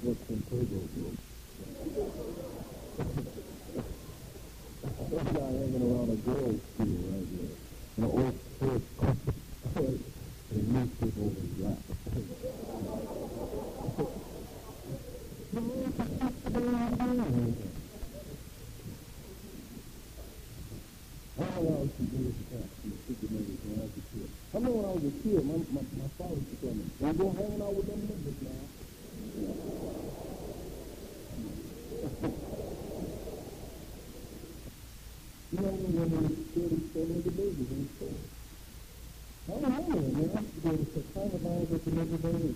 what's in Turbo Group. This guy hanging around a girl's school right here. An old first the newspaper over his lap. I remember when I was a kid, my father used to tell me, don't go hanging out with them niggas now. You know, when they were selling the babies in the store. I remember it, man. I used to go to the kind of lines at the niggas babies.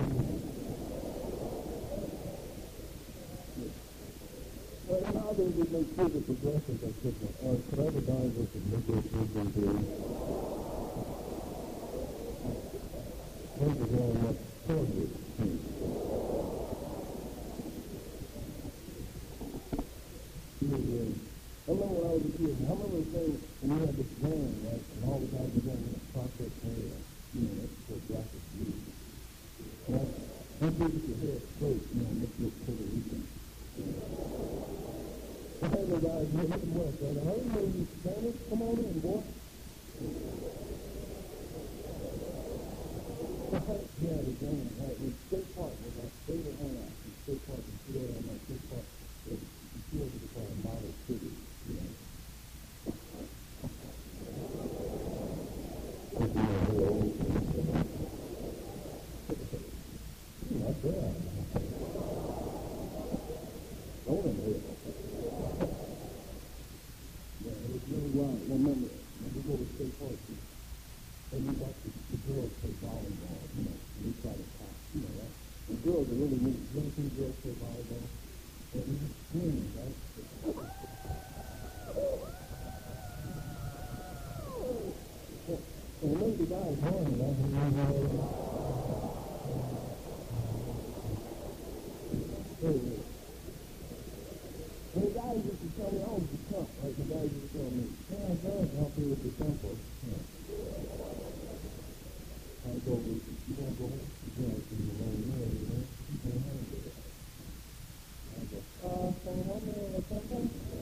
Well, nowadays they make further progressions like this one. Could I have a dime with the niggas here? Those are very much further. I remember when I was a kid, I remember saying when we had this van, right, and all the guys were going in a process area, that's for graphic news. Right? Once you get your hair straight, make you look Puerto Rican. I had the guys, look at them west, right? Hey, you Spanish? Come on in, boy. Yeah, the gang, right? In State Park was our favorite hangout. In State Park, in Florida, and State Park, you feel what they call a model city, Not bad. Don't it? Yeah, it was really wild. I remember when we go to State Park, and we watch the girls play volleyball, and we try to talk, right? The girls are really neat. You ever seen girls play volleyball? And we just scream, right? And maybe the guys won, right? And the guys used to tell me, I was the chump, right? The guys used to tell me, man, guys help me with the tempo. I go, you don't go home? You don't see your own man, you can't handle it. I go, can you help me with the tempo?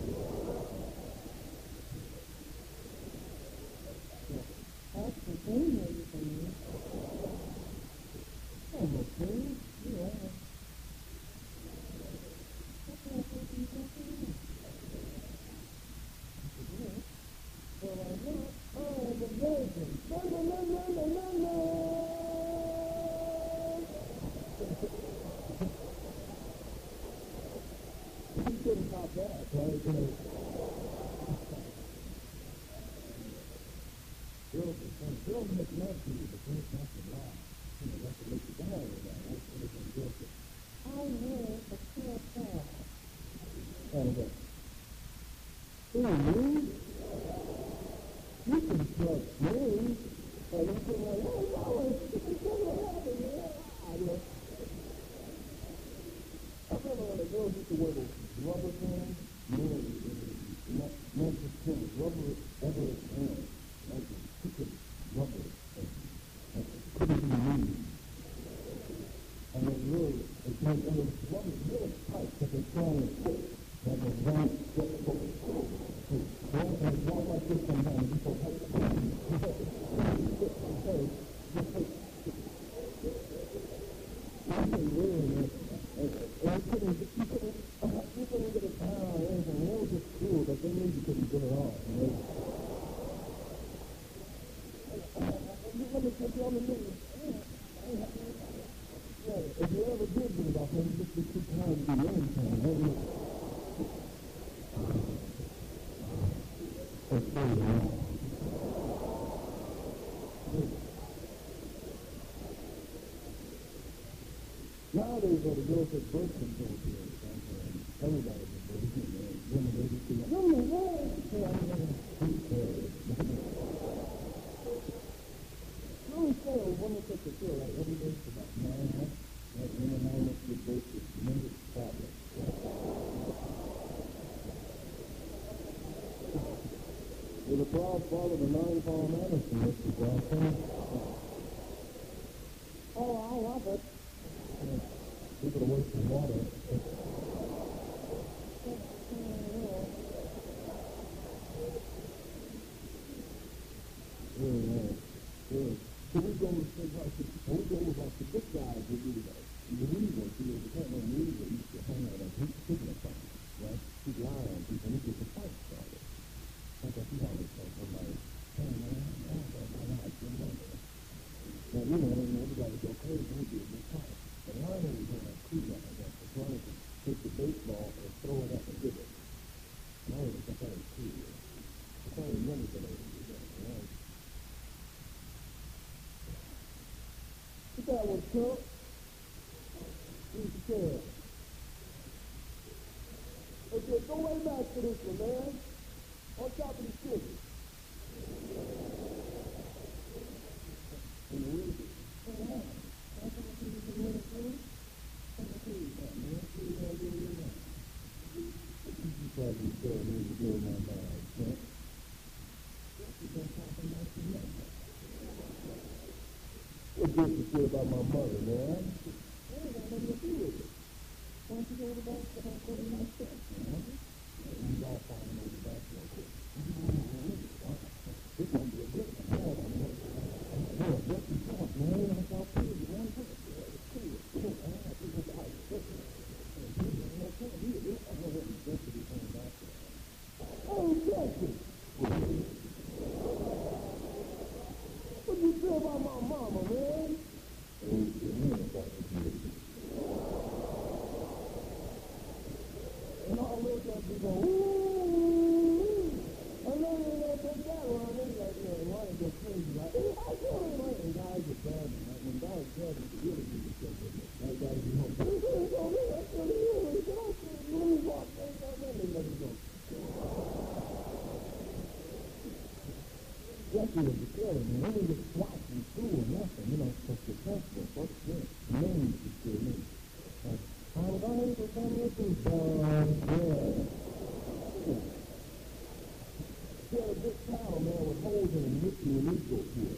That's the thing that you can do. I'm okay, yeah. Girls make love to you, but girls have to lie. That's what makes you die with that. That's what makes you guilty. I know, but still sad. And me? You can trust me. And you can like, oh, no, it's going to happen, yeah. I remember when the girls used to wear those rubber things, not just tennis, rubber hands, like the rubber, put it in the knee. And it really, it was really tight, because it's trying to fit, like a round, and walk like this sometimes, you go, you couldn't get it down or anything, it was just cool, but they knew you couldn't get it off, Let me take you on the news. If you ever did do it off, then you just be too tired to do anything, That's good, man. Nowadays, the girls have birth control pills. Everybody's a birth control. Women, they just do, oh, my God. Who cares? I always say a woman takes a pill like every day for about 9 months. Like 9 months to get birth is tremendous problem. With a broad follow the 9-pound medicine, Mr. Johnson. Oh, I love it. People are working water. So we go and say, when we go over to this side, we do that. The believer, see, the kind of believer used to hang out and he's sitting at something, right? He'd lie on people and he gets a fight started. Sometimes he always tells somebody, hey man, I'm not getting under. Now, you know, everybody go crazy when he gets this fight. But Lionel was on that crew like that. So Lionel would take the baseball and throw it up and give it. Lionel was some kind of cool. I can't remember the name of that, right? That was Trump. He's scared. Okay, go way back to this one, man. On top of the city. What good to say about my mother, man? I ain't got nothing to do with it. Why don't you go to the back and go to my stuff, man? You all falling over the back real quick. This won't be a good one. Yeah, just the talk, man. I thought you was one person. It's cool. This is how it's working. Oh, Jesse! What do you feel about my mama, man? And all those guys be going, ooh. I know you ain't gonna take that one. They be like, yeah, why is that crazy? Like, hey, I feel it, right? And guys are bad, right? When guys are bad, it's really good to say that. That guy be home. Hey, hey, go here. I feel it here. He said, okay, you let me walk. They let me go. Jesse was a killer, man. He didn't get swats in school or nothing, you know, so successful. What's this? Names is still me. How was I able to come with this? Yeah. He had a big towel, man, with holes in it, Mickey and Nico to it.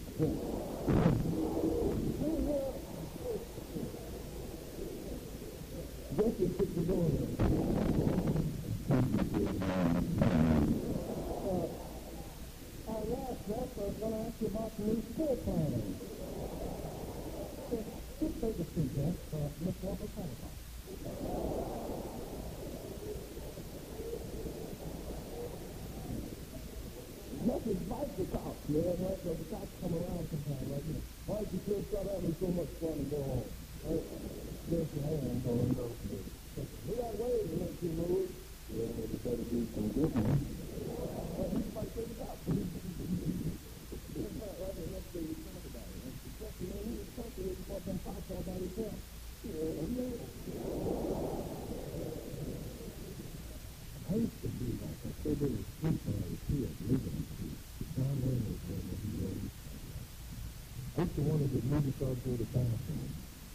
Jesse took the door in. That's what I was going to ask you about the new school planning. Just take a seat, Jeff. Let's walk a telephone. Nothing like the cops, man. Right? So the cops come around sometimes, like, you know, why did you kids start having so much fun and go home? Right? There's your hand going on. We got ways to make you move. Yeah, we better do some good ones. He's like, take it out. I used to be like a favorite sleep when I was here, living in John Wayne was there when he wrote. I used to wonder if movie stars go to the bathroom.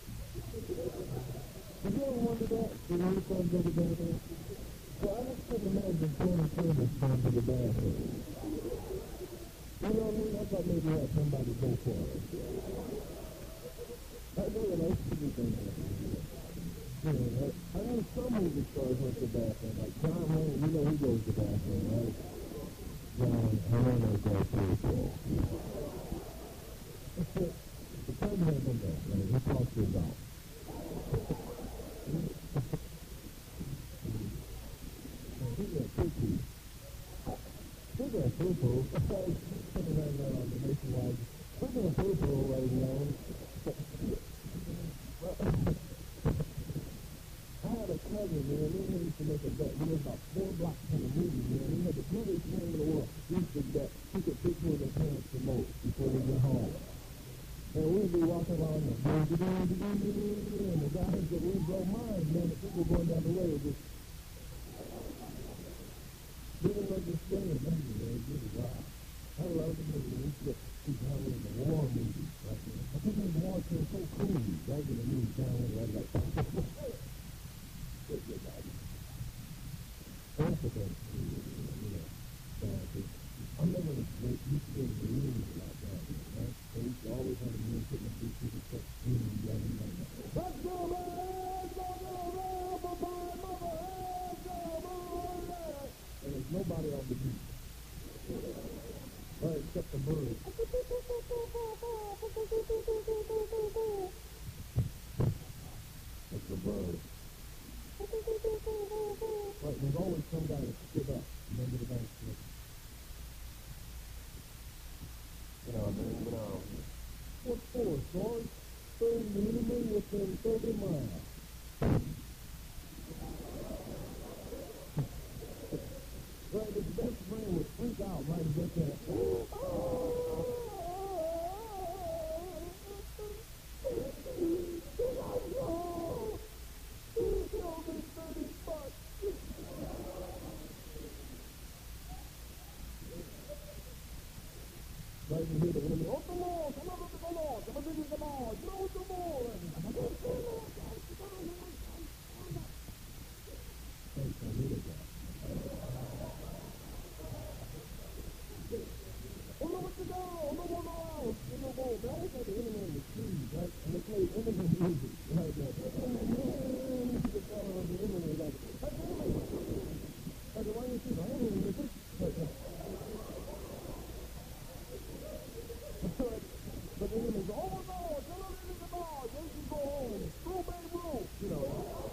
Did you ever wonder that? Did movie stars go to the bathroom? Well, I just couldn't imagine Tony Curtis going to the bathroom. You know what I mean? I thought maybe I had somebody go for it. I really like to do things like that. You know, I know some movie stars went to the bathroom, like John Wayne, you know he goes to the bathroom, right? John, I don't know if that's pretty cool. The president hasn't done that, right? He talks to his dog. He's got poo-poo. He's got poo-poo. Something like that on the nationwide. He's got poo-poo right now. I had a cousin, man, he used to make a bet. He was about 4 blocks from the movie, man. He had the biggest man in the world. He used to bet he could pick who their parents the most before they get home. And we'd be walking around and the guys that we blow minds, man, the people going down the way would just didn't understand that, man. Wow. I love the movie. He's down in the war movies, right? I think the war feels so cool, right? In the movie down there, like good guy. Confident, you know. I'm never used to get the movies like that, right? They used to always have the music and people stuff. Let's go, man! Let's go, man! on the beach. Right, except the birds. That's the bird. Right, there's always some guy that skip up. Remember the bank slip. Get on, man, get on. What for, George? 30 minimum within 30 miles. Right, his best friend would freak out right as that. Right, you hear the enemy, oh, the Lord, come on, the Lord, come on, the Lord, no, the Lord. Hey, I hear that. Oh, no, what to do? Oh, no, no, no. You know, they always have the enemy in the trees, right? And they play enemy music, right? The enemy, like, that's the enemy. Like, why do you see the enemy in the trees? But the enemy's, oh, no, tell them it is the ball. They can go home. Screw Babe Ruth, you know.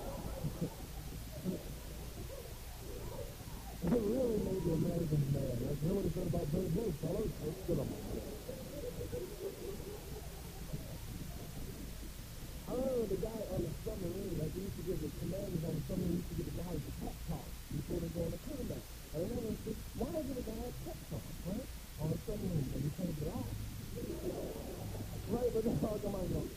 It really made the Americans mad. You know what he said about Babe Ruth, fellas? Let's get them. I remember the guy on the submarine, like, he used to give the commanders on the submarine, he used to give the guys a pep talk before they go on the combat. I remember, why give a guy a pep talk, right? On the submarine, and you can't get off. Right, but that's how come I go.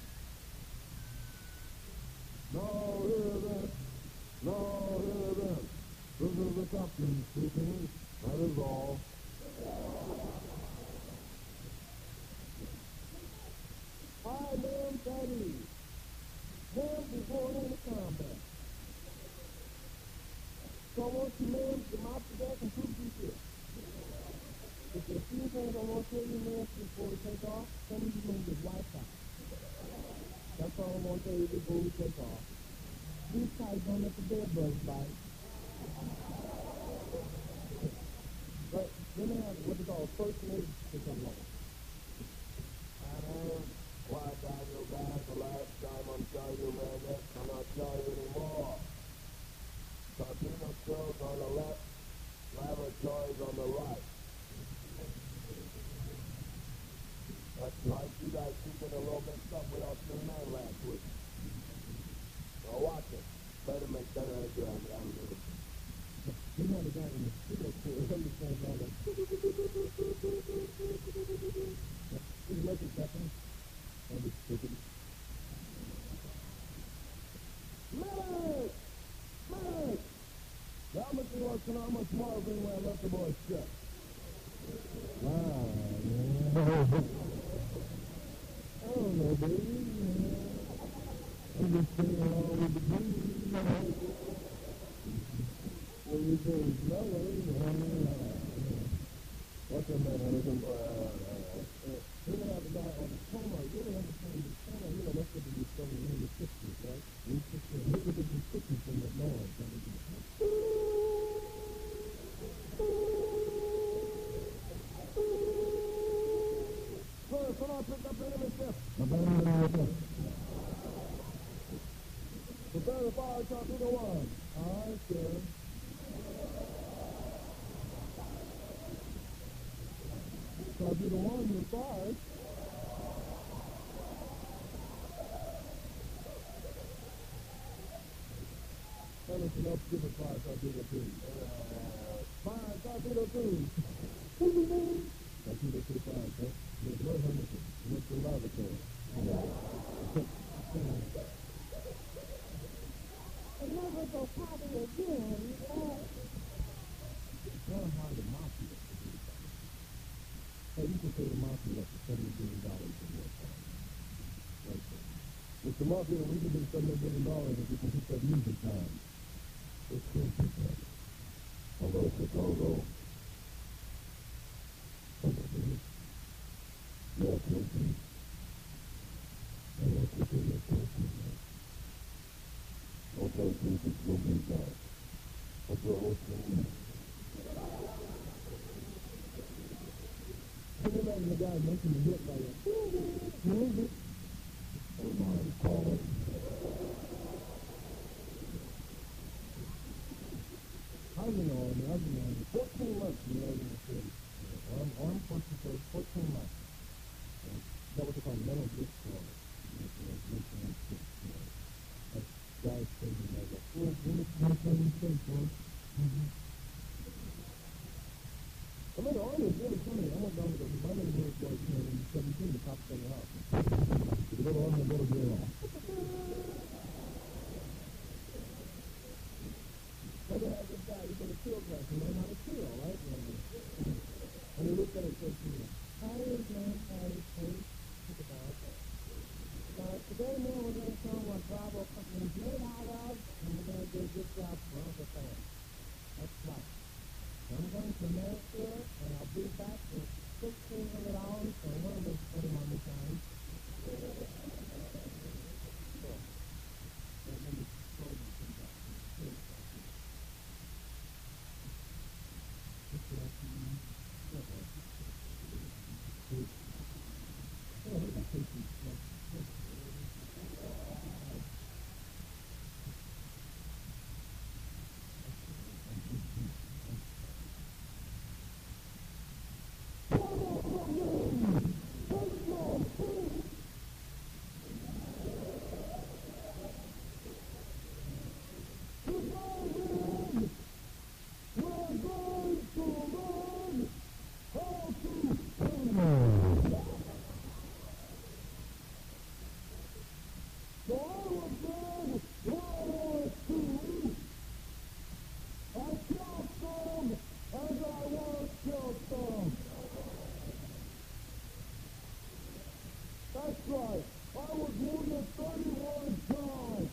No, hear that. No, hear that. This is the captain speaking. That is all. I am Daddy. Hands before any combat. So I want you men to mop the back and shoot you shit. If there's a few things I want to tell you, man, before we take off, some of you men get wiped out. That's all I want to tell you before we take off. These guys don't let the bed bugs bite. But then they have what they call first aid to come along. Why down your back the last time I'm telling you, man, that cannot tell you anymore. Torpedo skills on the left, laboratories on the right. That's right, you guys keeping a little mixed up with us in the man last week. Now watch it. Better make that idea. You know the guy in the studio too, understands all that. He's making seconds. And it's stupid. Medic! Medic! How much you want to know how much more when I left the boys shut? Wow, man. I don't know, baby. I'm just saying all with the dreams. When you say slower, what's the matter? You're going to have a guy on the coma. You're going to have a guy on the coma. You know, that's what they discovered in the 60s, right? In the 60s. Look at the 60s from the noise. Come on, pick up enemy ship. Prepare the fire, torpedo one. All right, sir. Torpedo one, you're fired. Tell us enough to give a fire, torpedo two. Fire, torpedo two. Torpedo two, fire, sir. There's no Henderson. What's the laboratory? It never go party again. It's kind of hard to mafia to do something. Hey, you can say the mafia up to $70 billion in more time. Right there. With the mafia, we can do $70 billion if we can keep that music time. It's still too bad. Although it's a go-go. Yeah, okay. I want to do your question, man. Okay, please, it's going to be done. What's your whole thing? you imagine the guy making the hit by you? Music. Oh my God. I've been on 14 months in the Army City. Armed Forces for 14 months. That was called mental disorder. Guys thinking like that. Well, that's what you think, boy. I mean, the Army is really funny. I went down to my name was like in 17, the cops in the house. You go to Army and go to jail. So they had this guy, he put a field class and learned how to kill, right? And he looked at it and said to me, how is man Patty's face? Think about it. Today, man, we're going to show what Bravo Company is made out of, and we're going to do a good job for Uncle Sam. That's right. So I'm going to Medicare, and I'll be back with $1,600 for one of those 20 on the time. That's right. I was wounded 31 times.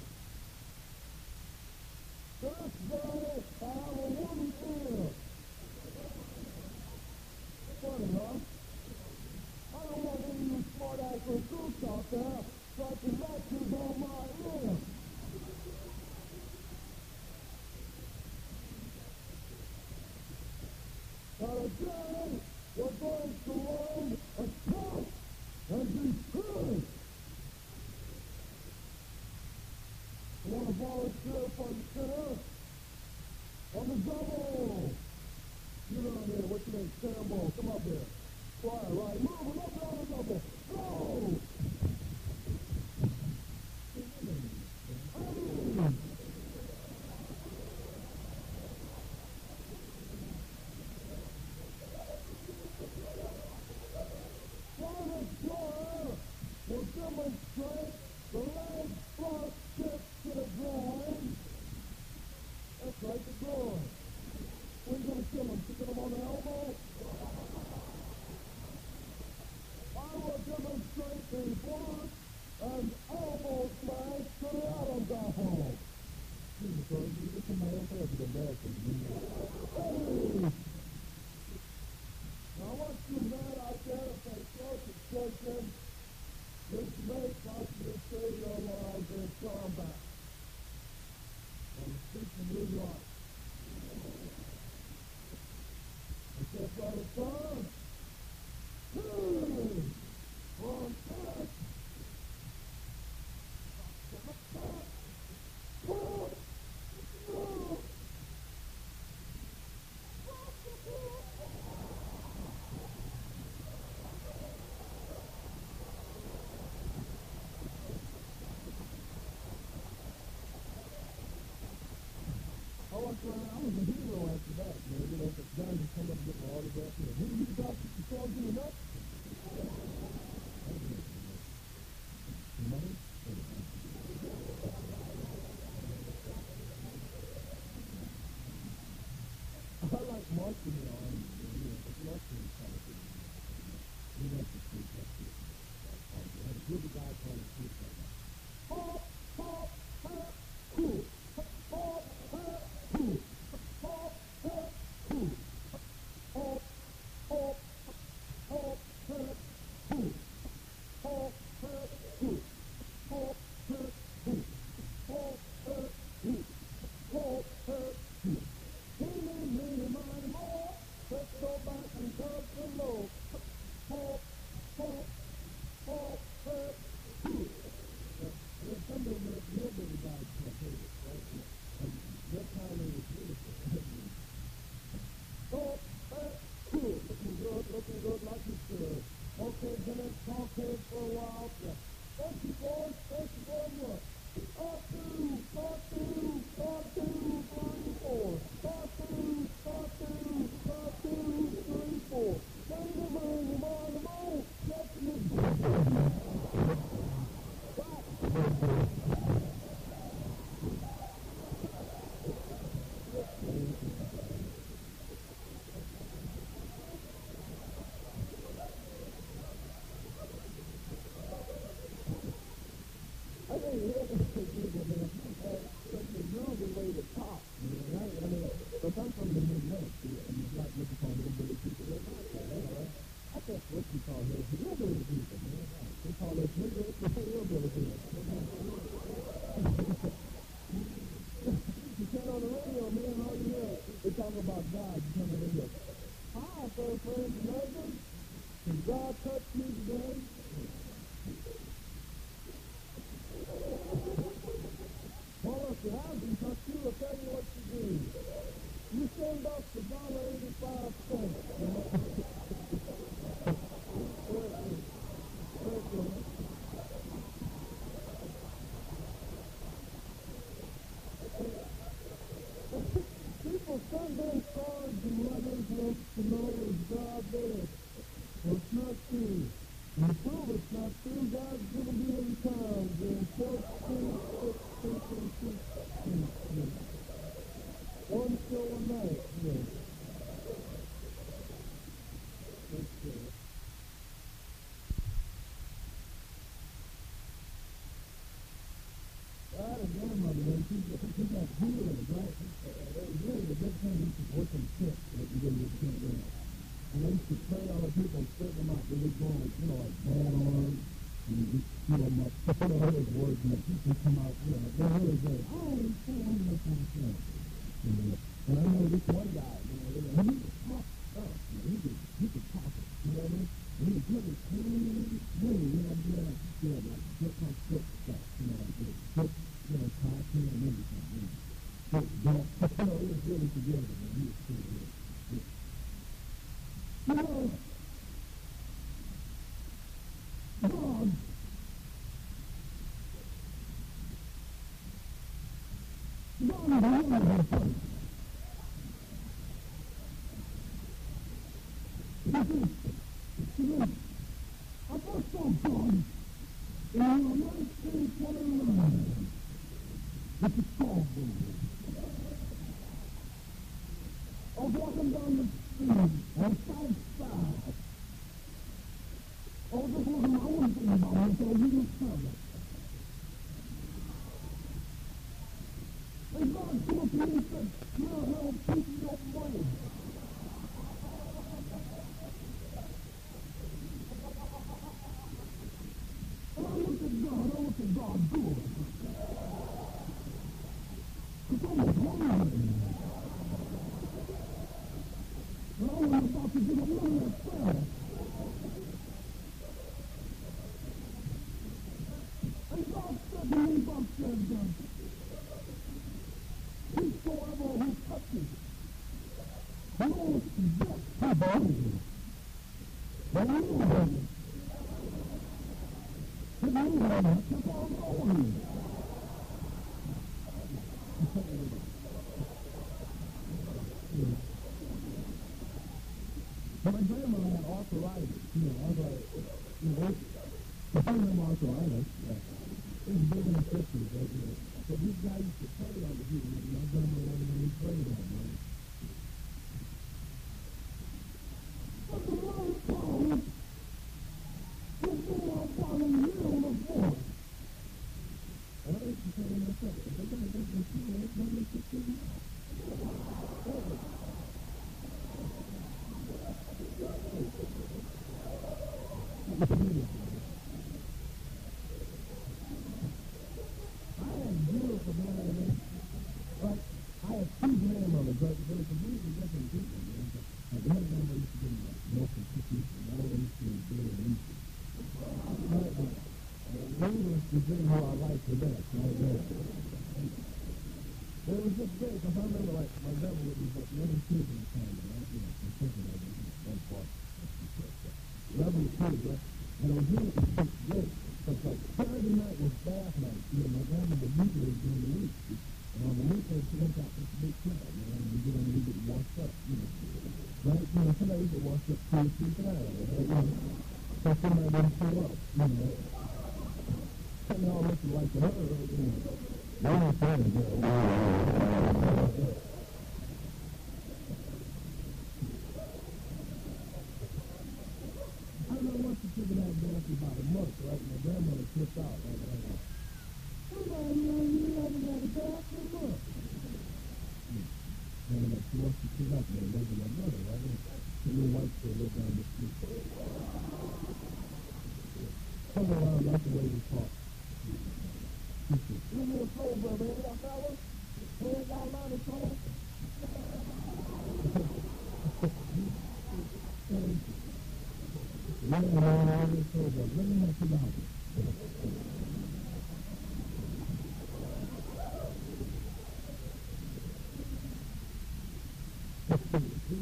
This day, I have a wooden ear. Funny, huh? I don't want any of you smart-ass recruits out there striking matches on my ear. Now today, we're going to learn a talk and be true. You want to volunteer for the center? On the double. Get on here. What's your name? Cannonball. Come up here. Fire, right. Move it up on the double. Go! Will demonstrate the leg thrust kick to the groin. That's right, the groin. We're going to kill him. Kicking him on the elbow. I will demonstrate the block and elbow smash to the Adam's apple. Jesus Christ, you get some mail there to the back. Hey! Now I want you men out there to pay close attention. This may cost you the stadium lives in combat. I'm speaking New York. I said, brother, son, on top. I was a hero after that, man. You know, the guys would come up and get my autograph. You know, who do you got the songs in the nuts? Money? I like marching on, you know, but marching kind of thing. You know, the street like this. I had a group of guys on the street like that. Hop, hop, hop, cool. Hop, hop, cool. Hop, hop, cool. Hop, hop, hop, hop, cool. Hop, hop, cool. Hop, hop, cool. Hop, hop, cool. Hop, hop, cool. Let's go back and come about God coming in here. Hi, friends and neighbors. Can God touch you today? Well, if you haven't touched you, I'll tell you what you do. You send us to $1.85. People Sunday cards and letters want to know is God there. Well, it's not true. And to prove it's not true, God's going to be in town during 14, 16, 16. One show a night, yeah. I had a grandmother, man, she got healed, right? Really, the big thing is working sick that you didn't get sick with. And they used to pray all the people and spit them out. They would go like, like bad arms, and just, my other words, and the people come out, they're really good. Oh, it's so wonderful, kind of thing. And I know this one guy, he could talk up, he could talk it, you know what I mean? And he was really clean, like just like sick stuff, like this. Sick, talking and everything, But, it was really together, and he was pretty good. God I first saw God in 1929 with the Saul movie. I was walking down the street on South Side. I was just looking, I wasn't thinking about it until we were coming. And God came up to me and said, "You're hell, people don't money." And I looked at God good. Because I was hungry. And I was about to get a little prayer. And God said to me, God said, whosoever who touches Lord's death, her body, the new heaven, the new heaven, keep on going. But my grandmother had arthritis, I was like, the thing of arthritis, it was big in the 50s, So this guy used to pray on the people, and my grandmother wanted me to pray on them. But the Lord called, to go up on the middle of the voice. And I used to say to myself, if they're going to get this, it's going to make it too much.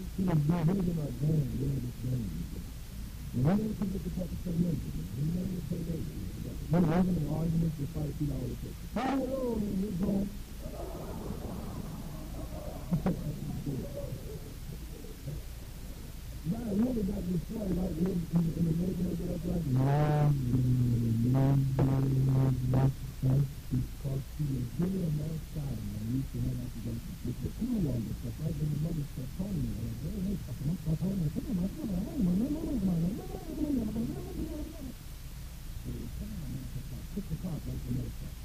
You know, they're really like, man, they're this man. And when they can get the type of say nature, when they can say nature, when they're having an argument, they fight, you know, they say, oh, you're going. Now, you ever got this story like in the neighborhood that's like, because she was really on that side, and we used to have out to go with the cool on the stuff, right? When the mother started calling me, and I said, hey, I'm start calling me, come on, come on, come on, come on, come on, come on. So it was time, and I said, 6 o'clock, right, the mother started.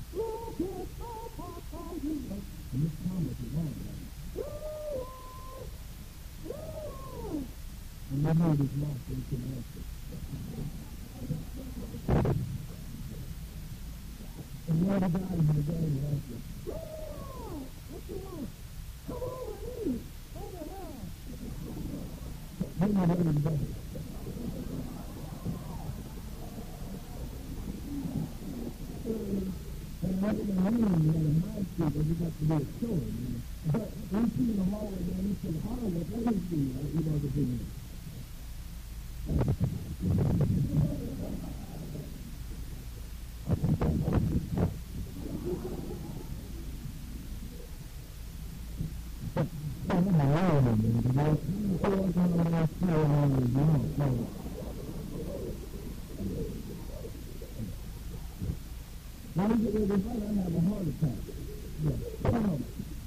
And this Thomas is wrong, right? And they made his mouth, so he couldn't answer. And the other guy in the game answered, what you want? Come over here. Over there. Then they let him go. And what did they mean? He had a mind street, but he got to be a story. But when he in the hallway, then he said, Hollywood, let him see. He wasn't doing it. When we get ready to fight, I have a heart attack. Yeah. Come on.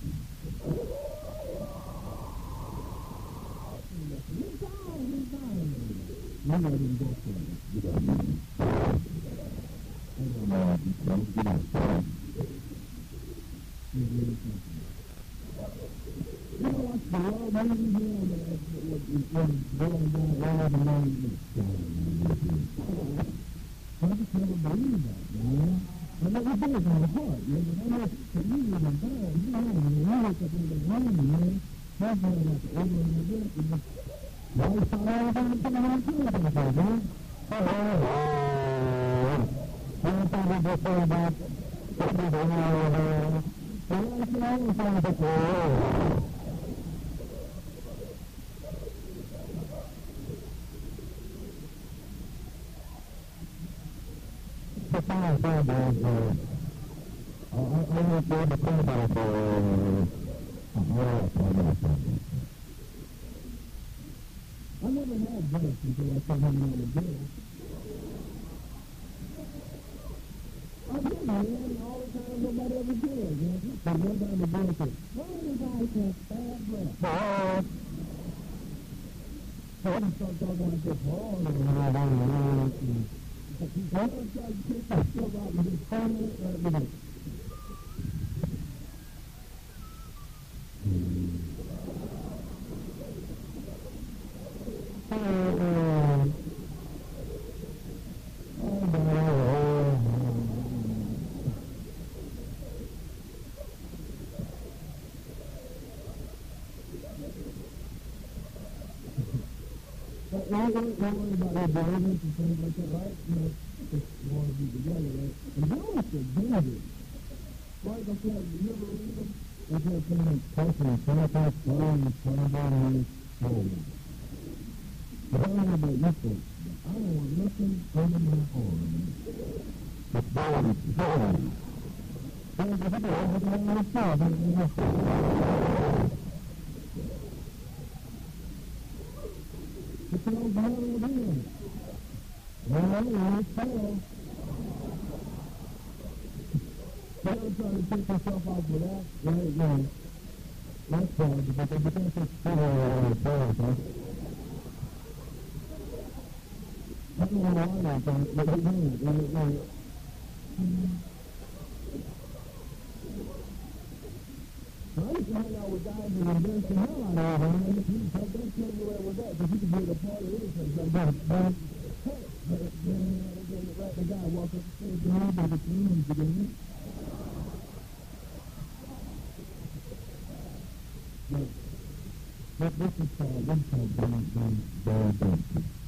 He's dying. You know him go for it. You know what's the law? Maybe you know when going down all the money. I just never believe that, man. I never did it on the heart, you know. I know for you, you're bad. You know, when you wake up in the morning, man, that's when I got to over and over again. Why is that all the time coming on to it, man? I'm talking before about everything over there. So I said, I was trying to say, the final thing is, I went to the combat for I never had breath until I came home out of jail. I did, man, all the time nobody ever did, man. But one time the boy said, why does I have bad breath? So I just started talking like this, but he's going to try to take myself out and be permanent right with it. Don't worry about your behaviors and things like that, right? You know, just want to be together, right? And Jonas said, David, right? That's why you never read them. That's why it's saying, personally, 25, 20, 21 years old. But I don't know about you folks, but I don't want nothing under my arm. It's body. There's a bit of everything on the side, It's no matter what it is. Well, it's fair. Don't try to take yourself off with that right now. That's bad, because if you can't take food on the phone, huh? I don't know why I thought, but you know it. I used to hang out with guys and embarrass the hell out of them, man. Don't tell me where it was at, because you could be at a party or anything like that. But, hey, the guy walked up the stairs, and he was again. But this is called,